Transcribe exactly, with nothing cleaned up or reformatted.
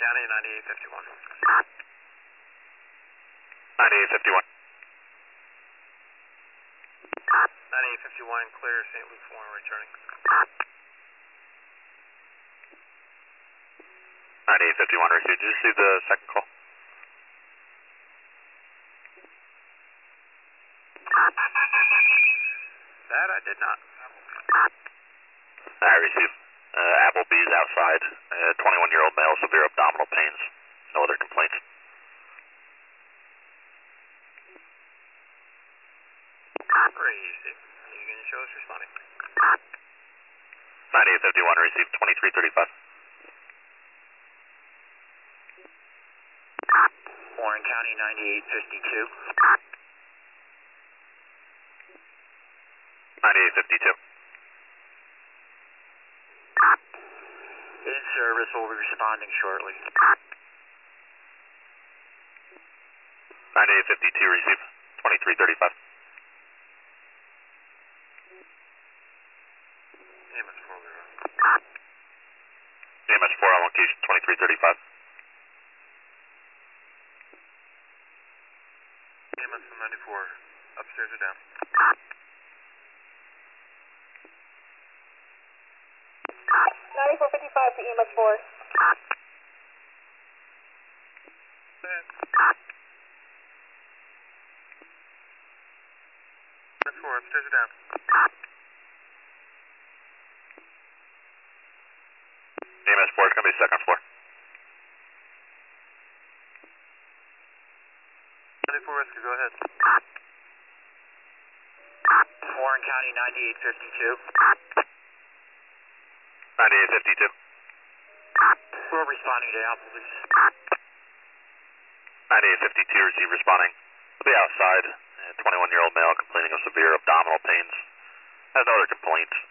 County, ninety-eight fifty-one. ninety-eight fifty-one. ninety-eight fifty-one, clear Saint Luke's Warren returning. ninety-eight fifty-one received. Did you receive the second call? That I did not. I received. Uh, Applebee's outside. Uh, twenty-one-year-old male, severe abdominal pains. No other complaints. Receive. You can show us responding. ninety-eight fifty-one received. twenty-three thirty-five. Warren County, ninety-eight fifty-two. ninety-eight fifty-two. In service, will be responding shortly. ninety-eight fifty-two received. twenty-three thirty-five. A M S four, we run. A M S four on location. twenty-three thirty-five. A M S one ninety-four, upstairs or down? ninety-four fifty-five to E M S four. Go ahead. E M S four, upstairs or down? A M S four is going to be second floor. ninety-four Rescue, go ahead. Warren County, ninety-eight fifty-two. ninety-eight fifty-two. We're responding to Applebee's. ninety-eight fifty-two received responding. Will be outside. twenty-one-year-old male complaining of severe abdominal pains. Has no other complaints.